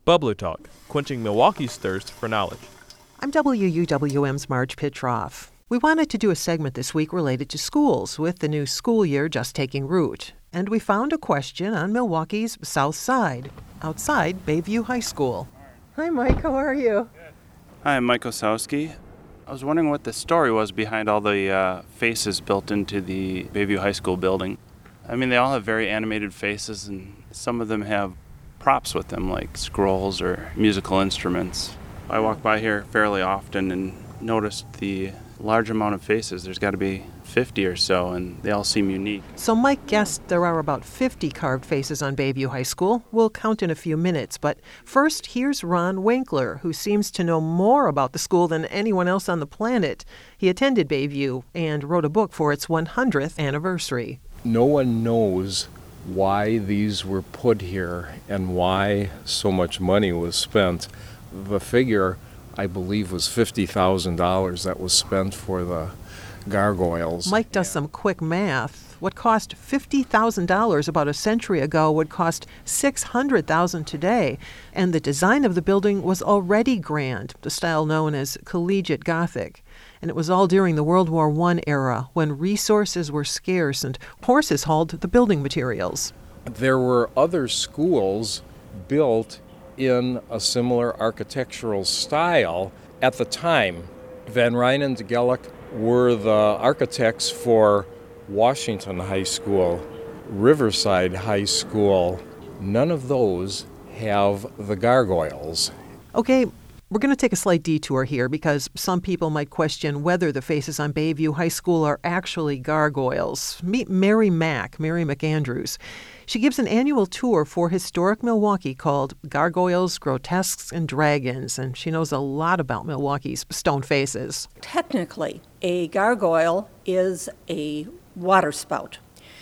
Bubbler Talk, quenching Milwaukee's thirst for knowledge. I'm WUWM's Marge Pitroff. We wanted to do a segment this week related to schools, with the new school year just taking root. And we found a question on Milwaukee's South Side, outside Bayview High School. Hi, Mike. How are you? Hi, I'm Mike Osowski. I was wondering what the story was behind all the faces built into the Bayview High School building. I mean, they all have very animated faces, and some of them have props with them, like scrolls or musical instruments. I walk by here fairly often and noticed the large amount of faces. There's got to be 50 or so, and they all seem unique. So Mike guessed there are about 50 carved faces on Bayview High School. We'll count in a few minutes, but first, here's Ron Winkler, who seems to know more about the school than anyone else on the planet. He attended Bayview and wrote a book for its 100th anniversary. No one knows why these were put here and why so much money was spent. The figure, I believe, was $50,000 that was spent for the gargoyles. Mike does some quick math. What cost $50,000 about a century ago would cost $600,000 today. And the design of the building was already grand, the style known as Collegiate Gothic. And it was all during the World War I era, when resources were scarce and horses hauled the building materials. There were other schools built in a similar architectural style at the time. Van Ryn and Gelik were the architects for Washington High School, Riverside High School. None of those have the gargoyles. Okay, we're going to take a slight detour here because some people might question whether the faces on Bayview High School are actually gargoyles. Meet Mary McAndrews. She gives an annual tour for historic Milwaukee called Gargoyles, Grotesques, and Dragons, and she knows a lot about Milwaukee's stone faces. Technically, a gargoyle is a water spout,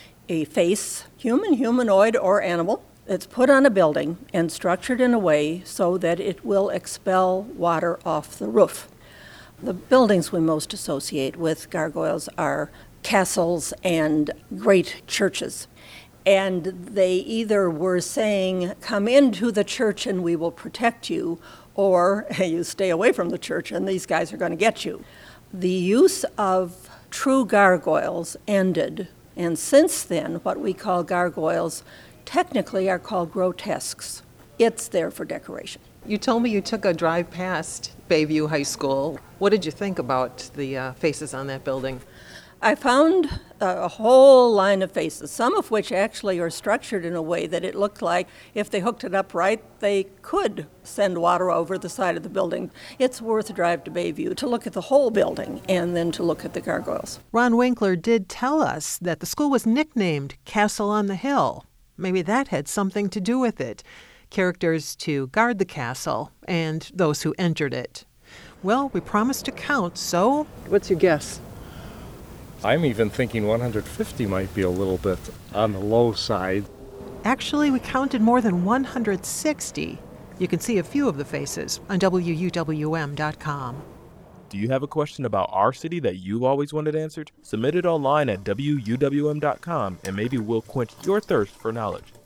a face, human, humanoid, or animal. It's put on a building and structured in a way so that it will expel water off the roof. The buildings we most associate with gargoyles are castles and great churches. And they either were saying, come into the church and we will protect you, or hey, you stay away from the church and these guys are going to get you. The use of true gargoyles ended, and since then, what we call gargoyles technically are called grotesques. It's there for decoration. You told me you took a drive past Bayview High School. What did you think about the faces on that building? I found a whole line of faces, some of which actually are structured in a way that it looked like if they hooked it up right, they could send water over the side of the building. It's worth a drive to Bayview to look at the whole building and then to look at the gargoyles. Ron Winkler did tell us that the school was nicknamed Castle on the Hill. Maybe that had something to do with it. Characters to guard the castle and those who entered it. Well, we promised to count, so what's your guess? I'm even thinking 150 might be a little bit on the low side. Actually, we counted more than 160. You can see a few of the faces on WUWM.com. Do you have a question about our city that you've always wanted answered? Submit it online at WUWM.com and maybe we'll quench your thirst for knowledge.